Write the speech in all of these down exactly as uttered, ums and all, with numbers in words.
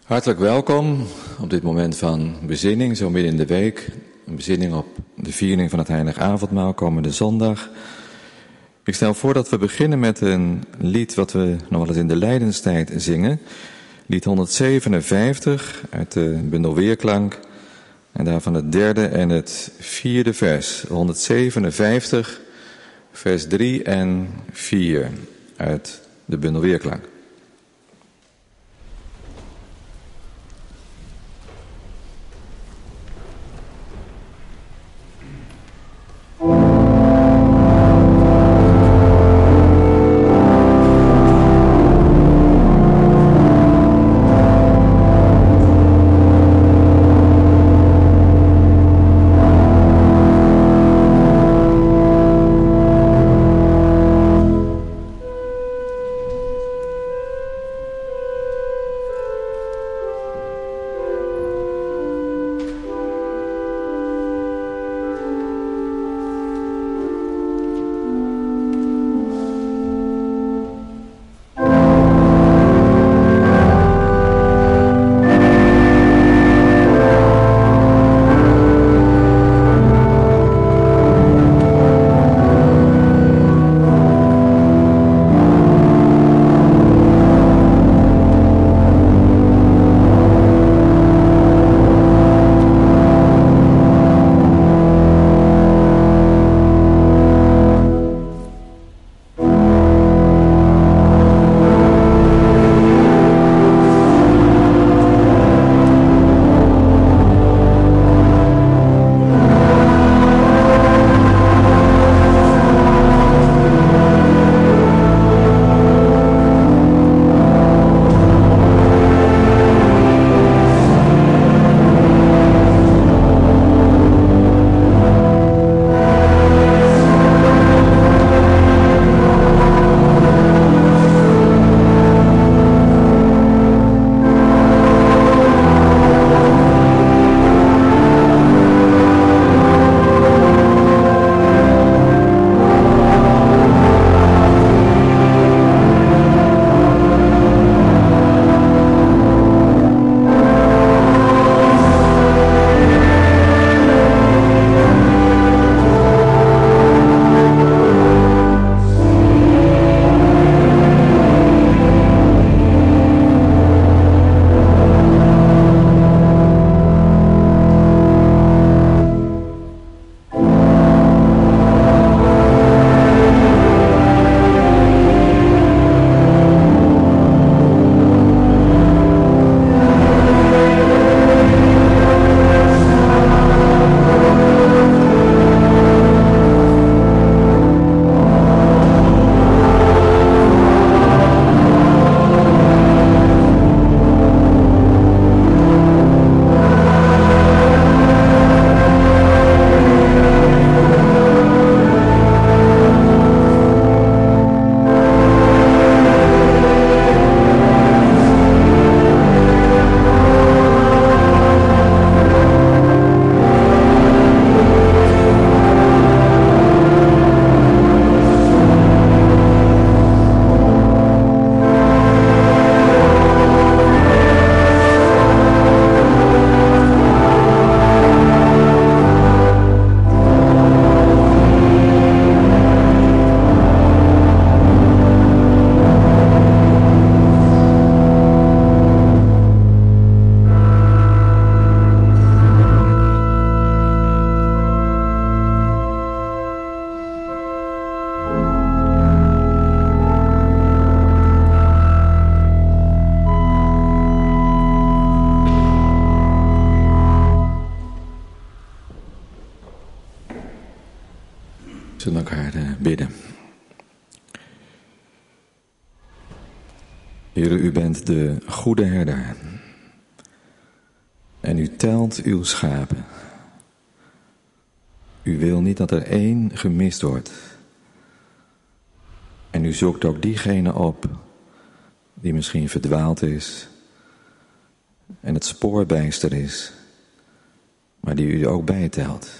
Hartelijk welkom op dit moment van bezinning, zo midden in de week. Een bezinning op de viering van het Heilig Avondmaal komende zondag. Ik stel voor dat we beginnen met een lied wat we nog wel eens in de Lijdenstijd zingen. Lied honderdzevenenvijftig uit de bundel Weerklank. En daarvan het derde en het vierde vers. honderdzevenenvijftig, vers drie en vier uit de bundel Weerklank. Zullen we elkaar uh, bidden. Heere, u bent de goede herder. En u telt uw schapen. U wil niet dat er één gemist wordt. En u zoekt ook diegene op die misschien verdwaald is en het spoor bijster is, maar die u ook bijtelt.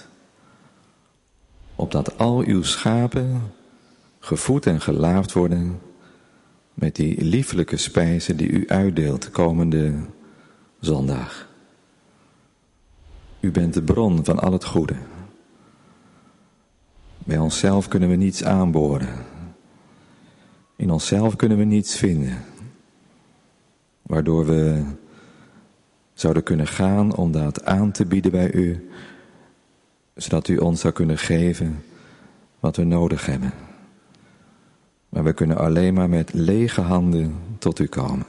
Opdat al uw schapen gevoed en gelaafd worden met die lieflijke spijzen die u uitdeelt komende zondag. U bent de bron van al het goede. Bij onszelf kunnen we niets aanboren. In onszelf kunnen we niets vinden. Waardoor we zouden kunnen gaan om dat aan te bieden bij u. Zodat u ons zou kunnen geven wat we nodig hebben. Maar we kunnen alleen maar met lege handen tot u komen.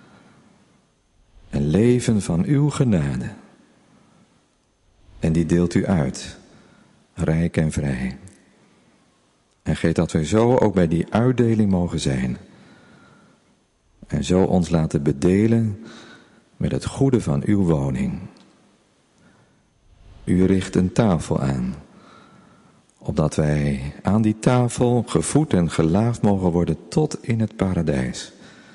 En leven van uw genade. En die deelt u uit, rijk en vrij. En geef dat we zo ook bij die uitdeling mogen zijn. En zo ons laten bedelen met het goede van uw woning. U richt een tafel aan, opdat wij aan die tafel gevoed en gelaafd mogen worden tot in het paradijs.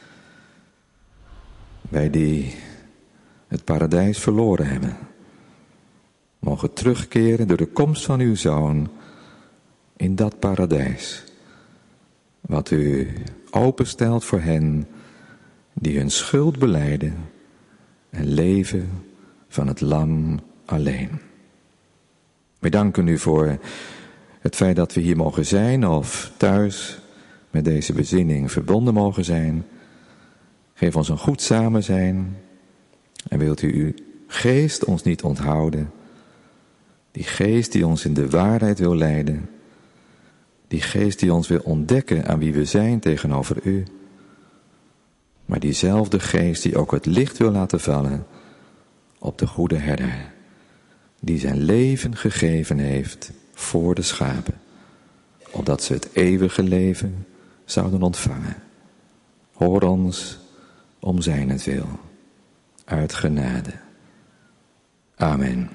Wij die het paradijs verloren hebben, mogen terugkeren door de komst van uw Zoon in dat paradijs, wat u openstelt voor hen die hun schuld belijden en leven van het lam alleen. We danken u voor het feit dat we hier mogen zijn of thuis met deze bezinning verbonden mogen zijn. Geef ons een goed samen zijn en wilt u uw geest ons niet onthouden. Die geest die ons in de waarheid wil leiden. Die geest die ons wil ontdekken aan wie we zijn tegenover u. Maar diezelfde geest die ook het licht wil laten vallen op de goede herder. Die zijn leven gegeven heeft voor de schapen. Opdat ze het eeuwige leven zouden ontvangen. Hoor ons om zijnentwil. Uit genade. Amen.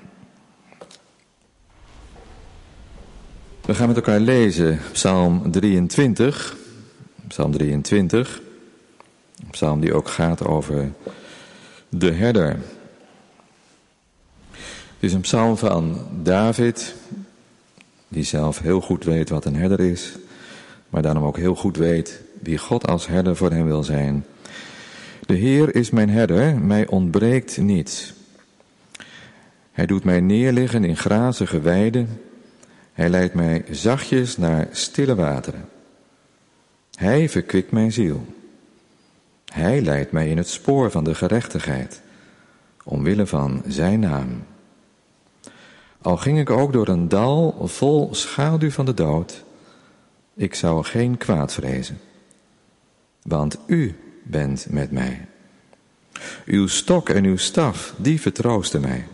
We gaan met elkaar lezen Psalm drieëntwintig. Psalm drieëntwintig. Een psalm die ook gaat over de herder. Het is een psalm van David, die zelf heel goed weet wat een herder is, maar daarom ook heel goed weet wie God als herder voor hem wil zijn. De Heer is mijn herder, mij ontbreekt niets. Hij doet mij neerliggen in grazige weiden. Hij leidt mij zachtjes naar stille wateren. Hij verkwikt mijn ziel. Hij leidt mij in het spoor van de gerechtigheid, omwille van zijn naam. Al ging ik ook door een dal vol schaduw van de dood, ik zou geen kwaad vrezen. Want u bent met mij. Uw stok en uw staf, die vertroosten mij.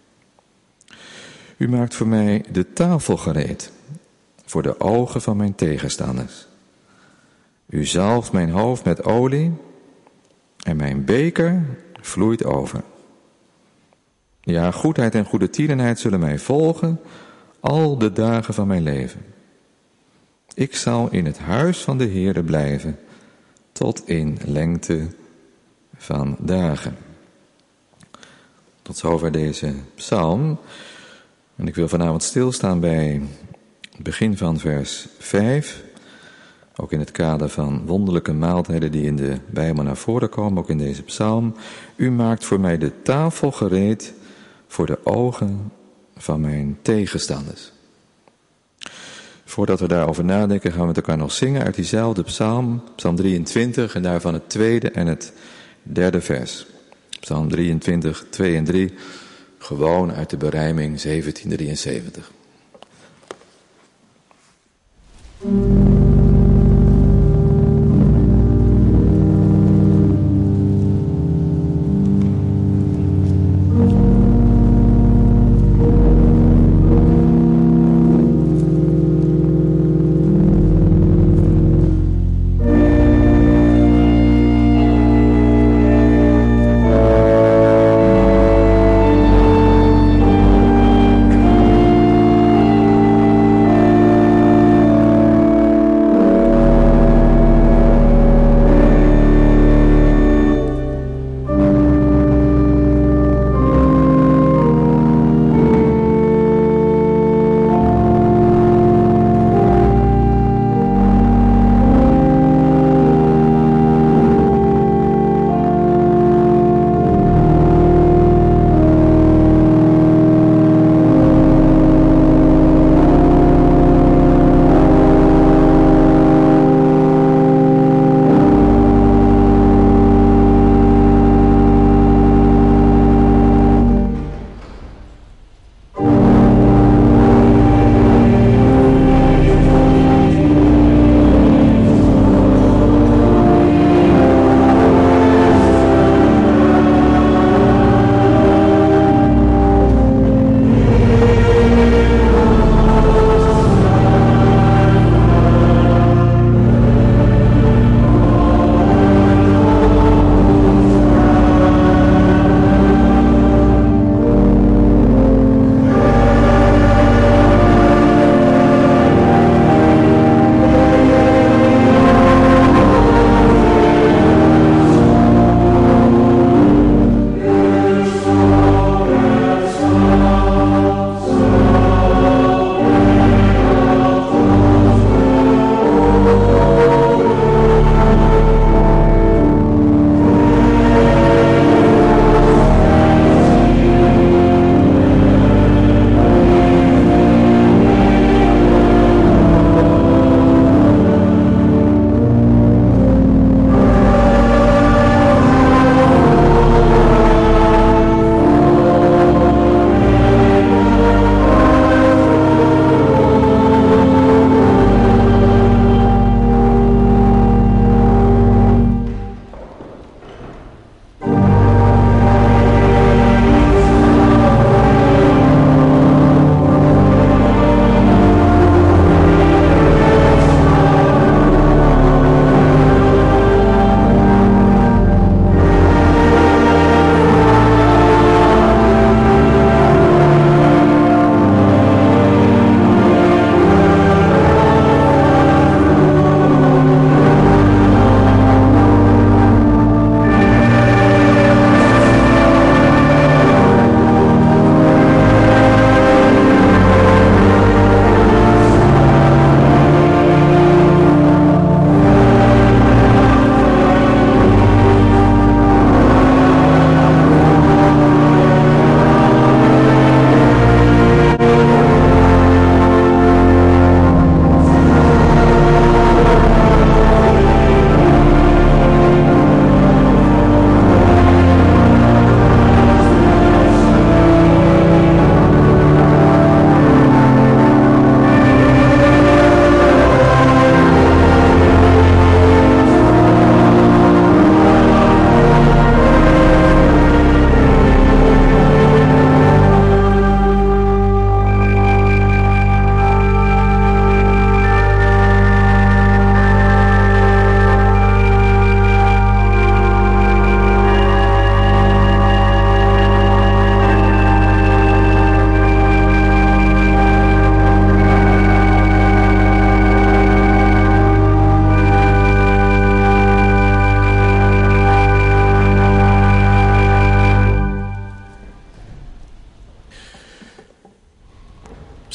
U maakt voor mij de tafel gereed, voor de ogen van mijn tegenstanders. U zalft mijn hoofd met olie en mijn beker vloeit over. Ja, goedheid en goede tierenheid zullen mij volgen al de dagen van mijn leven. Ik zal in het huis van de Heere blijven tot in lengte van dagen. Tot zover deze psalm. En ik wil vanavond stilstaan bij het begin van vers vijf. Ook in het kader van wonderlijke maaltijden die in de Bijbel naar voren komen, ook in deze psalm. U maakt voor mij de tafel gereed voor de ogen van mijn tegenstanders. Voordat we daarover nadenken gaan we met elkaar nog zingen uit diezelfde psalm, psalm drieëntwintig en daarvan het tweede en het derde vers. Psalm drieëntwintig, twee en drie, gewoon uit de berijming zeventien drieënzeventig.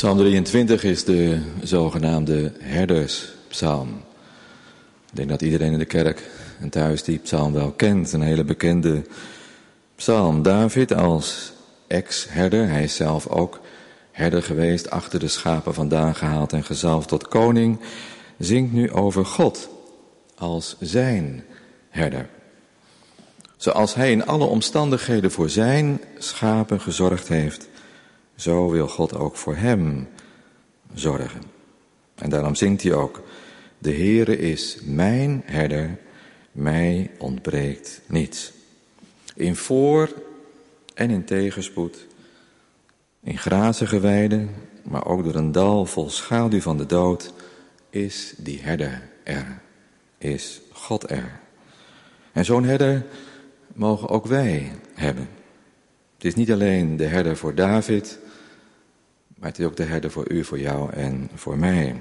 Psalm drieëntwintig is de zogenaamde herderspsalm. Ik denk dat iedereen in de kerk en thuis die psalm wel kent. Een hele bekende psalm. David als ex-herder, hij is zelf ook herder geweest, achter de schapen vandaan gehaald en gezalfd tot koning, zingt nu over God als zijn herder. Zoals hij in alle omstandigheden voor zijn schapen gezorgd heeft, zo wil God ook voor hem zorgen. En daarom zingt hij ook: de Heere is mijn herder, mij ontbreekt niets. In voor- en in tegenspoed, in grazige weiden, maar ook door een dal vol schaduw van de dood, is die herder er, is God er. En zo'n herder mogen ook wij hebben. Het is niet alleen de herder voor David, maar het is ook de herder voor u, voor jou en voor mij.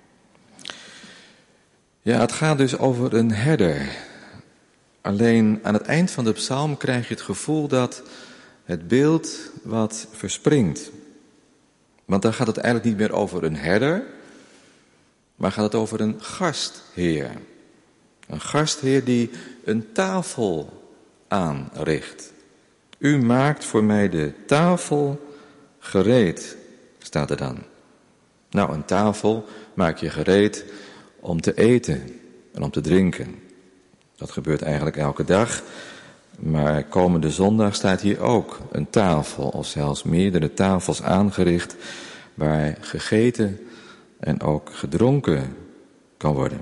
Ja, het gaat dus over een herder. Alleen aan het eind van de psalm krijg je het gevoel dat het beeld wat verspringt. Want dan gaat het eigenlijk niet meer over een herder, maar gaat het over een gastheer. Een gastheer die een tafel aanricht. U maakt voor mij de tafel gereed, staat er dan. Nou, een tafel maak je gereed om te eten en om te drinken. Dat gebeurt eigenlijk elke dag. Maar komende zondag staat hier ook een tafel, of zelfs meerdere tafels aangericht, waar gegeten en ook gedronken kan worden.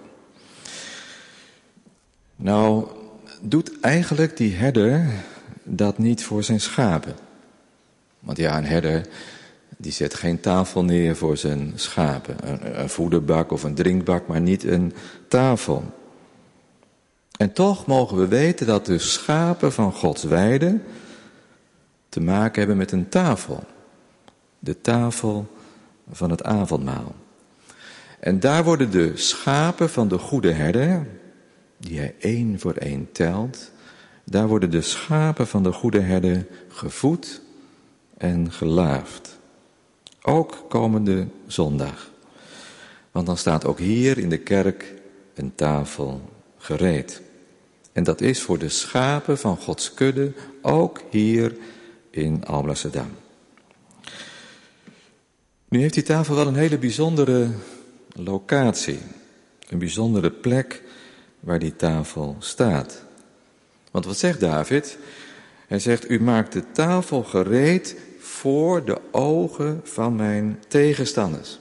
Nou, doet eigenlijk die herder dat niet voor zijn schapen? Want ja, een herder die zet geen tafel neer voor zijn schapen. Een, een voederbak of een drinkbak, maar niet een tafel. En toch mogen we weten dat de schapen van Gods weide te maken hebben met een tafel. De tafel van het avondmaal. En daar worden de schapen van de goede herder, die hij één voor één telt, daar worden de schapen van de goede herder gevoed en gelaafd. Ook komende zondag. Want dan staat ook hier in de kerk een tafel gereed. En dat is voor de schapen van Gods kudde, ook hier in Alblasserdam. Nu heeft die tafel wel een hele bijzondere locatie. Een bijzondere plek waar die tafel staat. Want wat zegt David? Hij zegt: u maakt de tafel gereed voor de ogen van mijn tegenstanders.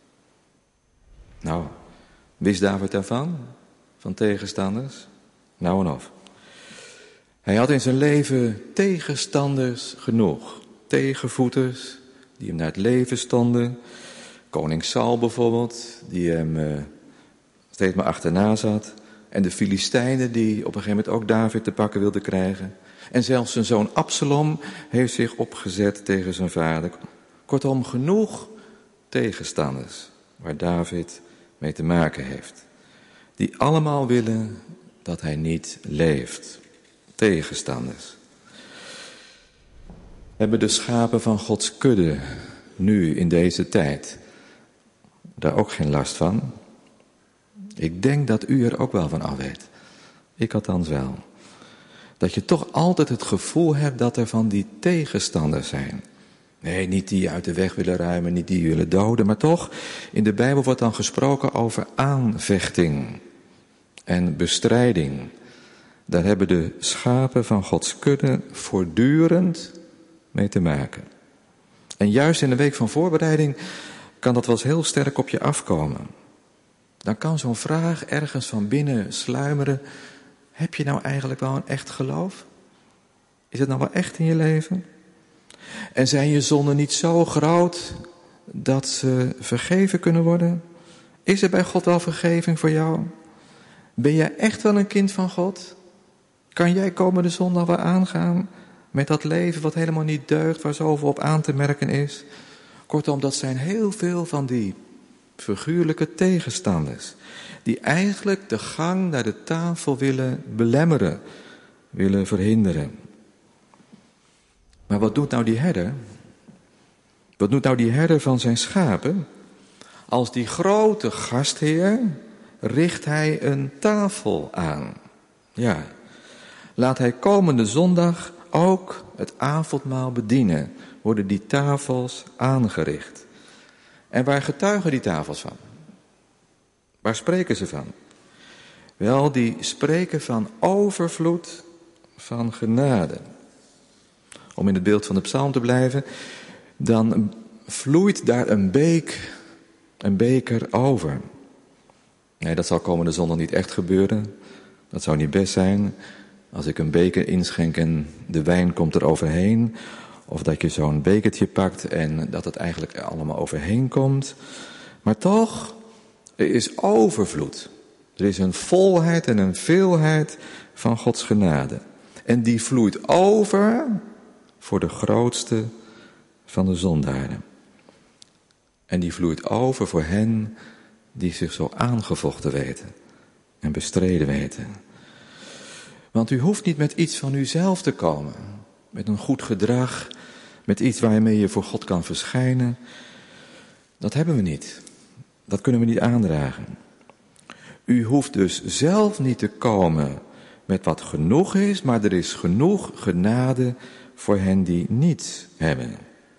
Nou, wist David daarvan? Van tegenstanders? Nou en of. Hij had in zijn leven tegenstanders genoeg. Tegenvoeters die hem naar het leven stonden. Koning Saul bijvoorbeeld, die hem uh, steeds maar achterna zat. En de Filistijnen die op een gegeven moment ook David te pakken wilden krijgen. En zelfs zijn zoon Absalom heeft zich opgezet tegen zijn vader. Kortom, genoeg tegenstanders waar David mee te maken heeft. Die allemaal willen dat hij niet leeft. Tegenstanders. Hebben de schapen van Gods kudde nu in deze tijd daar ook geen last van? Ik denk dat u er ook wel van af weet. Ik althans wel. Dat je toch altijd het gevoel hebt dat er van die tegenstanders zijn. Nee, niet die uit de weg willen ruimen, niet die willen doden, maar toch, in de Bijbel wordt dan gesproken over aanvechting en bestrijding. Daar hebben de schapen van Gods kudde voortdurend mee te maken. En juist in de week van voorbereiding kan dat wel eens heel sterk op je afkomen. Dan kan zo'n vraag ergens van binnen sluimeren: heb je nou eigenlijk wel een echt geloof? Is het nou wel echt in je leven? En zijn je zonden niet zo groot dat ze vergeven kunnen worden? Is er bij God wel vergeving voor jou? Ben jij echt wel een kind van God? Kan jij komende zondag wel aangaan met dat leven wat helemaal niet deugt, waar zoveel op aan te merken is? Kortom, dat zijn heel veel van die figuurlijke tegenstanders, die eigenlijk de gang naar de tafel willen belemmeren, willen verhinderen. Maar wat doet nou die herder? Wat doet nou die herder van zijn schapen? Als die grote gastheer richt hij een tafel aan. Ja, laat hij komende zondag ook het avondmaal bedienen. Worden die tafels aangericht. En waar getuigen die tafels van? Waar spreken ze van? Wel, die spreken van overvloed van genade. Om in het beeld van de psalm te blijven, dan vloeit daar een beek, een beker over. Nee, dat zal komende zondag niet echt gebeuren. Dat zou niet best zijn als ik een beker inschenk en de wijn komt er overheen. Of dat je zo'n bekertje pakt en dat het eigenlijk allemaal overheen komt. Maar toch, er is overvloed. Er is een volheid en een veelheid van Gods genade. En die vloeit over voor de grootste van de zondaren. En die vloeit over voor hen die zich zo aangevochten weten en bestreden weten. Want u hoeft niet met iets van uzelf te komen. Met een goed gedrag, met iets waarmee je voor God kan verschijnen. Dat hebben we niet. Dat kunnen we niet aandragen. U hoeft dus zelf niet te komen met wat genoeg is, maar er is genoeg genade voor hen die niets hebben.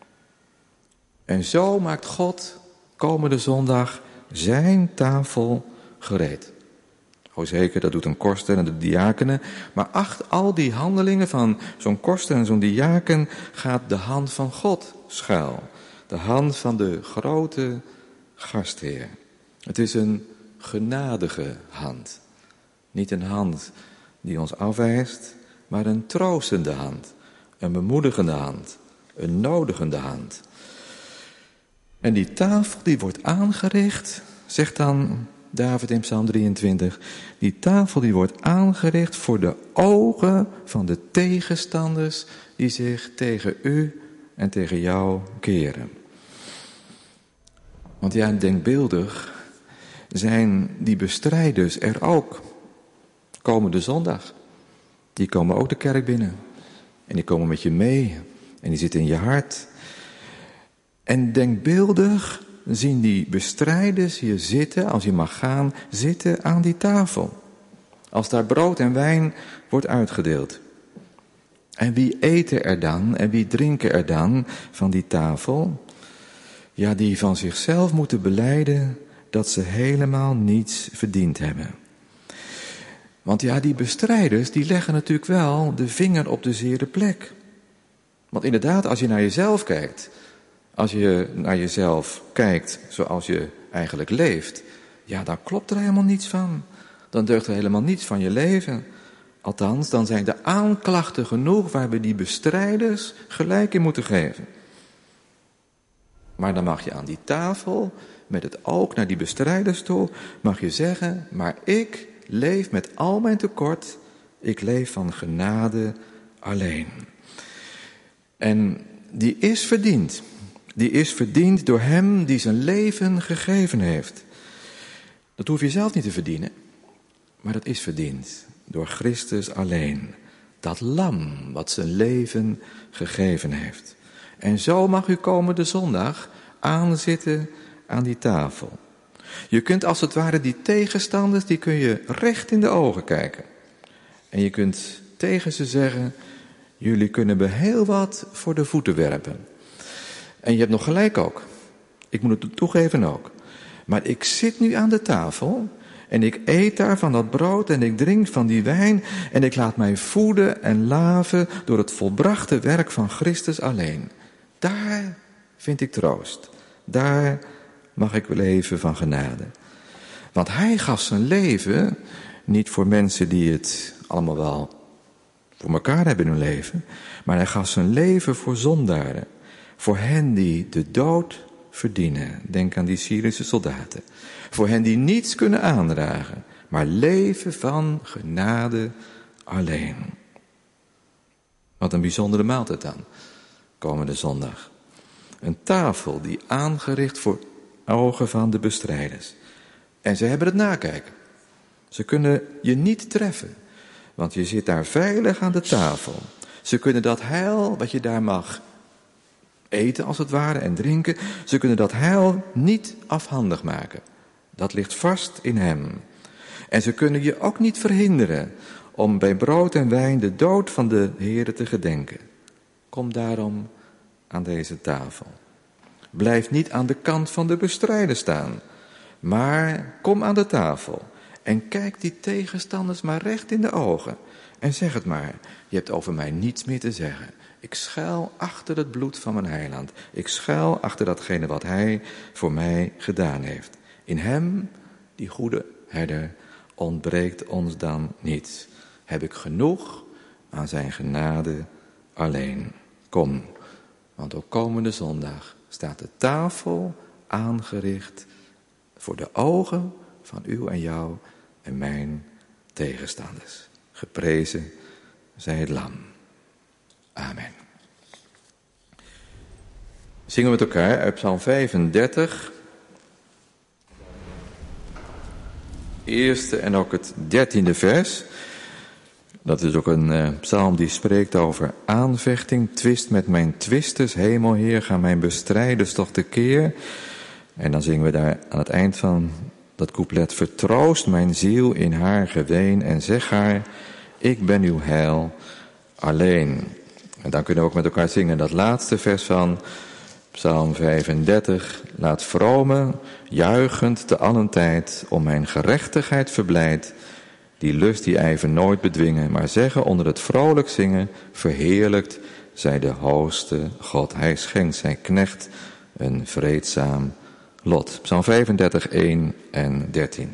En zo maakt God komende zondag zijn tafel gereed. O zeker, dat doet een koster en de diakenen. Maar achter al die handelingen van zo'n koster en zo'n diaken gaat de hand van God schuil. De hand van de grote gastheer. Het is een genadige hand. Niet een hand die ons afwijst, maar een troostende hand. Een bemoedigende hand. Een nodigende hand. En die tafel die wordt aangericht, zegt dan David in Psalm drieëntwintig. Die tafel die wordt aangericht voor de ogen van de tegenstanders die zich tegen u en tegen jou keren. Want ja, denkbeeldig zijn die bestrijders er ook. Komende zondag. Die komen ook de kerk binnen. En die komen met je mee. En die zitten in je hart. En denkbeeldig zien die bestrijders hier zitten, als je mag gaan, zitten aan die tafel. Als daar brood en wijn wordt uitgedeeld. En wie eten er dan en wie drinken er dan van die tafel? Ja, die van zichzelf moeten belijden dat ze helemaal niets verdiend hebben. Want ja, die bestrijders, die leggen natuurlijk wel de vinger op de zere plek. Want inderdaad, als je naar jezelf kijkt, als je naar jezelf kijkt zoals je eigenlijk leeft, ja, dan klopt er helemaal niets van. Dan deugt er helemaal niets van je leven. Althans, dan zijn de aanklachten genoeg waar we die bestrijders gelijk in moeten geven. Maar dan mag je aan die tafel, met het oog naar die bestrijders toe, mag je zeggen, maar ik leef met al mijn tekort, ik leef van genade alleen. En die is verdiend. Die is verdiend door hem die zijn leven gegeven heeft. Dat hoef je zelf niet te verdienen, maar dat is verdiend door Christus alleen. Dat lam wat zijn leven gegeven heeft. En zo mag u komende zondag aanzitten aan die tafel. Je kunt als het ware die tegenstanders, die kun je recht in de ogen kijken. En je kunt tegen ze zeggen, jullie kunnen me heel wat voor de voeten werpen. En je hebt nog gelijk ook. Ik moet het toegeven ook. Maar ik zit nu aan de tafel en ik eet daar van dat brood en ik drink van die wijn en ik laat mij voeden en laven door het volbrachte werk van Christus alleen. Daar vind ik troost. Daar mag ik leven van genade. Want hij gaf zijn leven niet voor mensen die het allemaal wel voor elkaar hebben in hun leven, maar hij gaf zijn leven voor zondaren. Voor hen die de dood verdienen. Denk aan die Syrische soldaten. Voor hen die niets kunnen aandragen, maar leven van genade alleen. Wat een bijzondere maaltijd dan, komende zondag. Een tafel die aangericht voor ogen van de bestrijders. En ze hebben het nakijken. Ze kunnen je niet treffen, want je zit daar veilig aan de tafel. Ze kunnen dat heil wat je daar mag eten als het ware en drinken. Ze kunnen dat heil niet afhandig maken. Dat ligt vast in hem. En ze kunnen je ook niet verhinderen om bij brood en wijn de dood van de Heere te gedenken. Kom daarom aan deze tafel. Blijf niet aan de kant van de bestrijder staan, maar kom aan de tafel en kijk die tegenstanders maar recht in de ogen en zeg het maar. Je hebt over mij niets meer te zeggen. Ik schuil achter het bloed van mijn heiland. Ik schuil achter datgene wat hij voor mij gedaan heeft. In hem, die goede herder, ontbreekt ons dan niets. Heb ik genoeg aan zijn genade alleen. Kom, want ook komende zondag staat de tafel aangericht voor de ogen van uw en jou en mijn tegenstanders. Geprezen zij het lam. Amen. Zingen we met elkaar uit Psalm vijfendertig. Eerste en ook het dertiende vers. Dat is ook een uh, psalm die spreekt over aanvechting. Twist met mijn twisters, hemelheer, gaan mijn bestrijders toch tekeer. En dan zingen we daar aan het eind van dat couplet. Vertroost mijn ziel in haar geween en zeg haar, ik ben uw heil alleen. En dan kunnen we ook met elkaar zingen dat laatste vers van Psalm vijfendertig. Laat vrome, juichend te allen tijd om mijn gerechtigheid verblijd. Die lust, die ijver nooit bedwingen, maar zeggen onder het vrolijk zingen, verheerlijkt zij de hoogste God. Hij schenkt zijn knecht een vreedzaam lot. Psalm vijfendertig, één en dertien.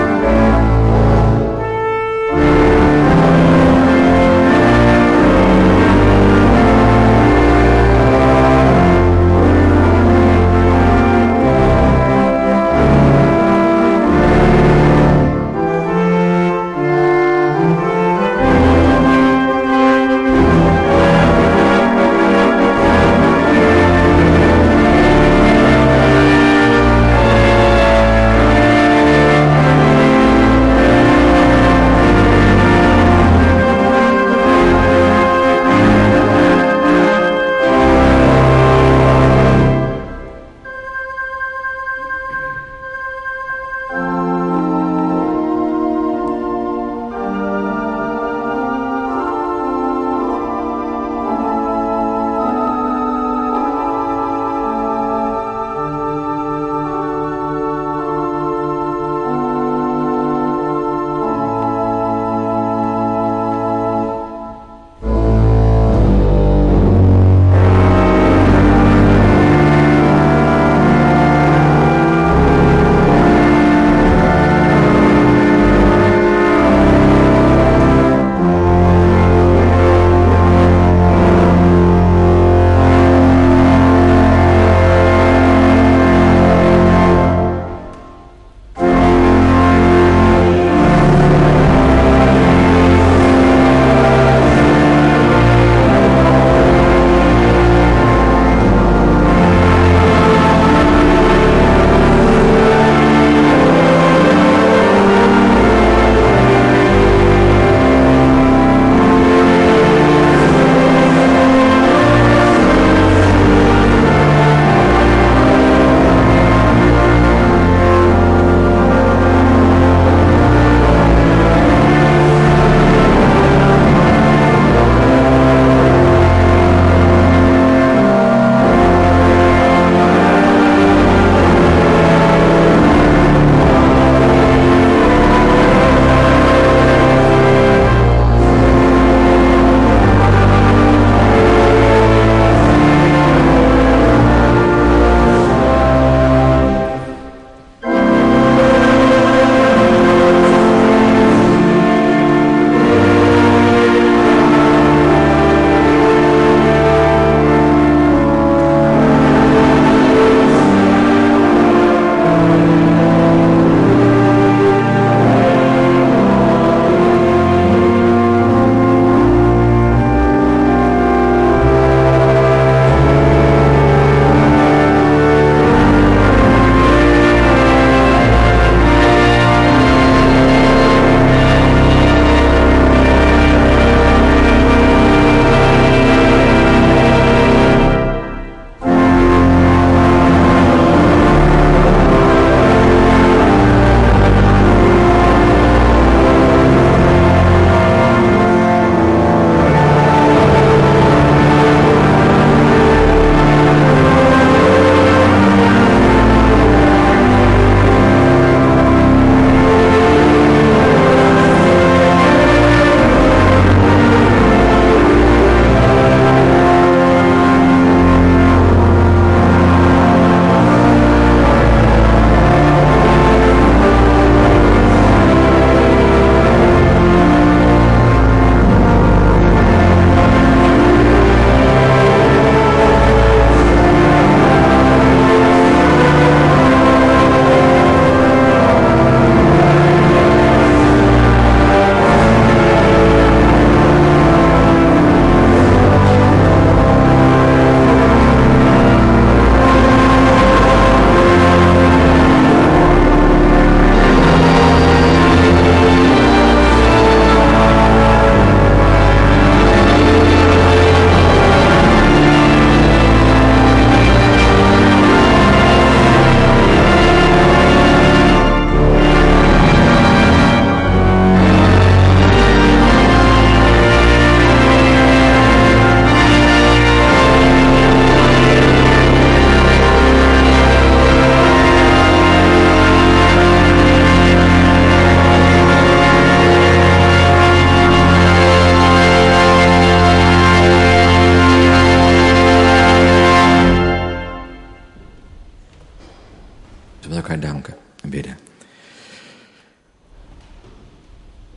Amen.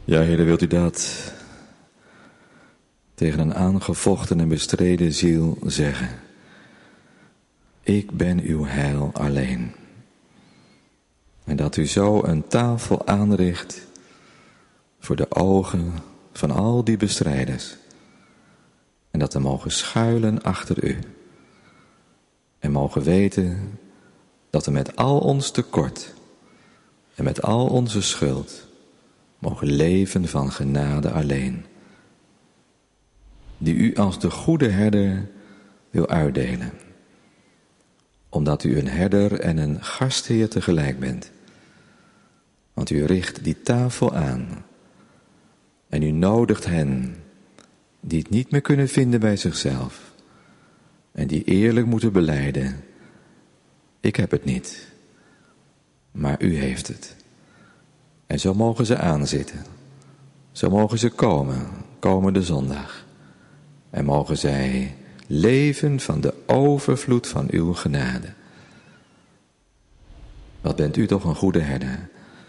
Ja, Heer, wilt u dat tegen een aangevochten en bestreden ziel zeggen? Ik ben uw heil alleen. En dat u zo een tafel aanricht voor de ogen van al die bestrijders. En dat we mogen schuilen achter u. En mogen weten dat we met al ons tekort en met al onze schuld mogen leven van genade alleen. Die u als de goede herder wil uitdelen. Omdat u een herder en een gastheer tegelijk bent. Want u richt die tafel aan. En u nodigt hen die het niet meer kunnen vinden bij zichzelf. En die eerlijk moeten belijden. Ik heb het niet. Maar u heeft het. En zo mogen ze aanzitten. Zo mogen ze komen, komende zondag. En mogen zij leven van de overvloed van uw genade. Wat bent u toch een goede herder.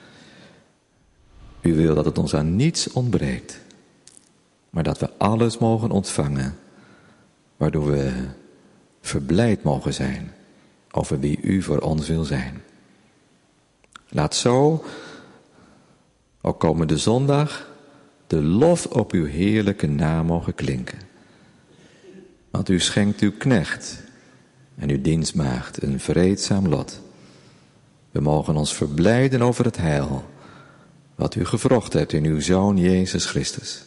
U wil dat het ons aan niets ontbreekt. Maar dat we alles mogen ontvangen. Waardoor we verblijd mogen zijn over wie u voor ons wil zijn. Laat zo, ook komende zondag, de lof op uw heerlijke naam mogen klinken. Want u schenkt uw knecht en uw dienstmaagd een vreedzaam lot. We mogen ons verblijden over het heil, wat u gevrocht hebt in uw Zoon Jezus Christus.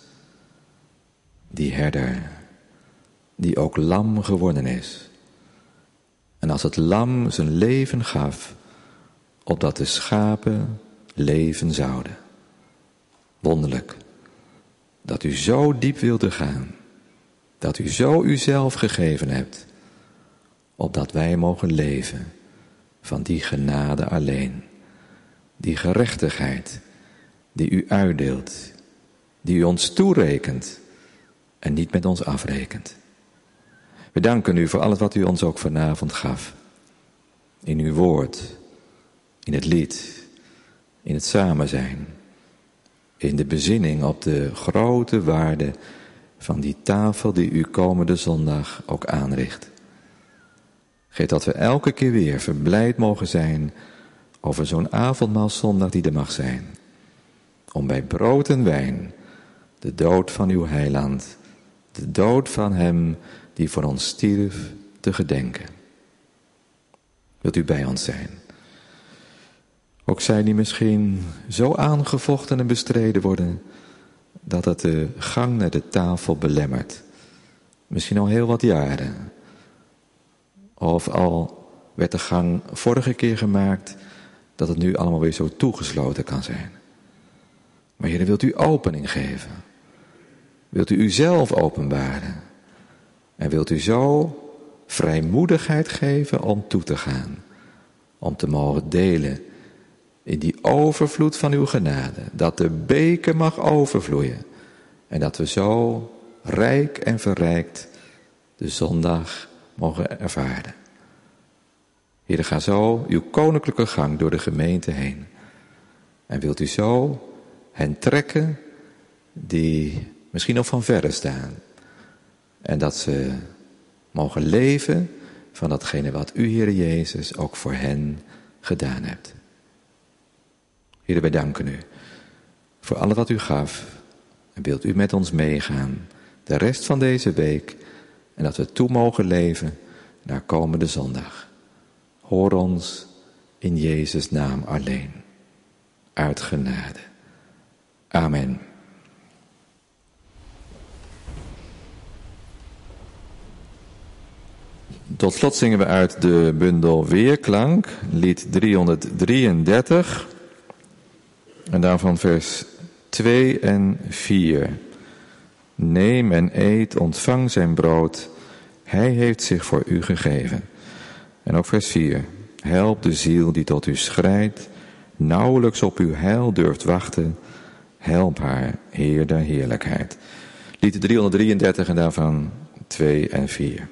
Die herder, die ook lam geworden is. En als het lam zijn leven gaf, opdat de schapen leven zouden. Wonderlijk, dat u zo diep wilde gaan, dat u zo uzelf gegeven hebt, opdat wij mogen leven van die genade alleen, die gerechtigheid die u uitdeelt, die u ons toerekent en niet met ons afrekent. We danken u voor alles wat u ons ook vanavond gaf. In uw woord, in het lied, in het samen zijn, in de bezinning op de grote waarde van die tafel die u komende zondag ook aanricht. Geef dat we elke keer weer verblijd mogen zijn over zo'n avondmaalszondag die er mag zijn. Om bij brood en wijn de dood van uw heiland, de dood van hem die voor ons stierf, te gedenken. Wilt u bij ons zijn? Ook zij die misschien zo aangevochten en bestreden worden, dat het de gang naar de tafel belemmert. Misschien al heel wat jaren. Of al werd de gang vorige keer gemaakt, dat het nu allemaal weer zo toegesloten kan zijn. Maar Heer, wilt u opening geven? Wilt u uzelf openbaren? En wilt u zo vrijmoedigheid geven om toe te gaan? Om te mogen delen in die overvloed van uw genade. Dat de beker mag overvloeien. En dat we zo rijk en verrijkt de zondag mogen ervaren. Heer, ga zo uw koninklijke gang door de gemeente heen. En wilt u zo hen trekken die misschien nog van verre staan. En dat ze mogen leven van datgene wat u, Heer Jezus, ook voor hen gedaan hebt. Heer, wij danken u voor alles wat u gaf. En wilt u met ons meegaan de rest van deze week. En dat we toe mogen leven naar komende zondag. Hoor ons in Jezus' naam alleen. Uit genade. Amen. Tot slot zingen we uit de bundel Weerklank, lied driehonderddrieëndertig. En daarvan vers twee en vier. Neem en eet, ontvang zijn brood. Hij heeft zich voor u gegeven. En ook vers vier. Help de ziel die tot u schrijdt, nauwelijks op uw heil durft wachten. Help haar, Heer der heerlijkheid. Lied driehonderddrieëndertig en daarvan twee en vier.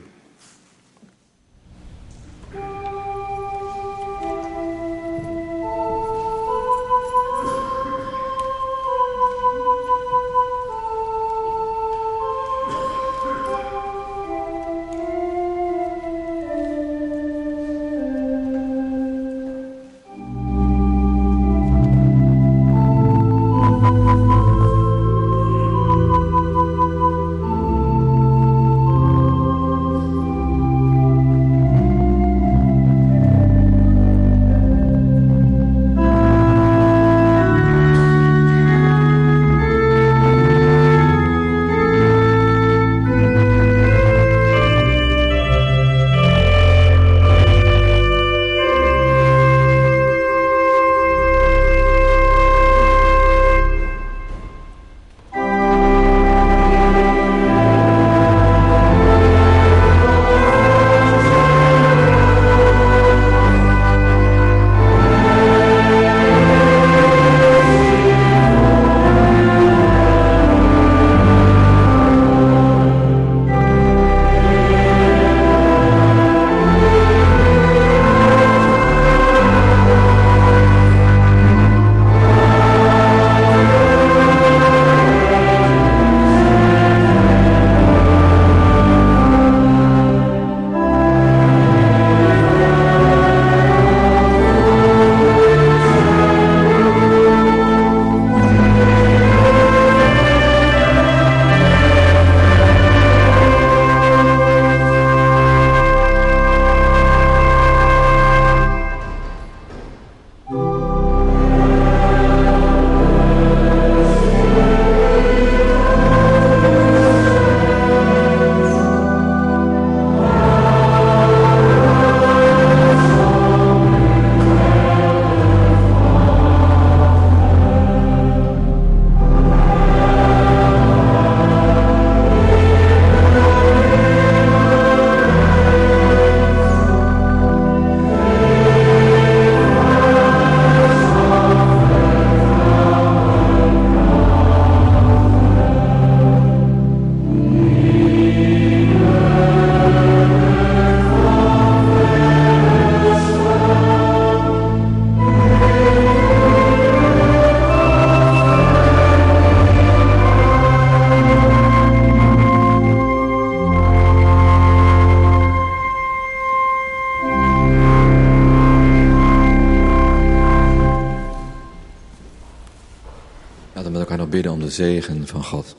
gaan nog bidden om de zegen van God.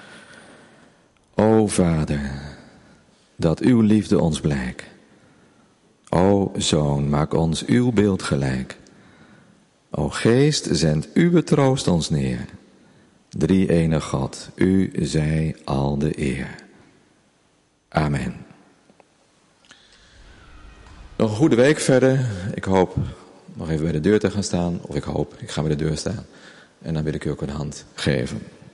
O Vader, dat uw liefde ons blijkt. O Zoon, maak ons uw beeld gelijk. O Geest, zend uw troost ons neer. Drie ene God, u zij al de eer. Amen. Nog een goede week verder. Ik hoop nog even bij de deur te gaan staan. Of ik hoop, ik ga bij de deur staan. En dan wil ik u ook een hand geven.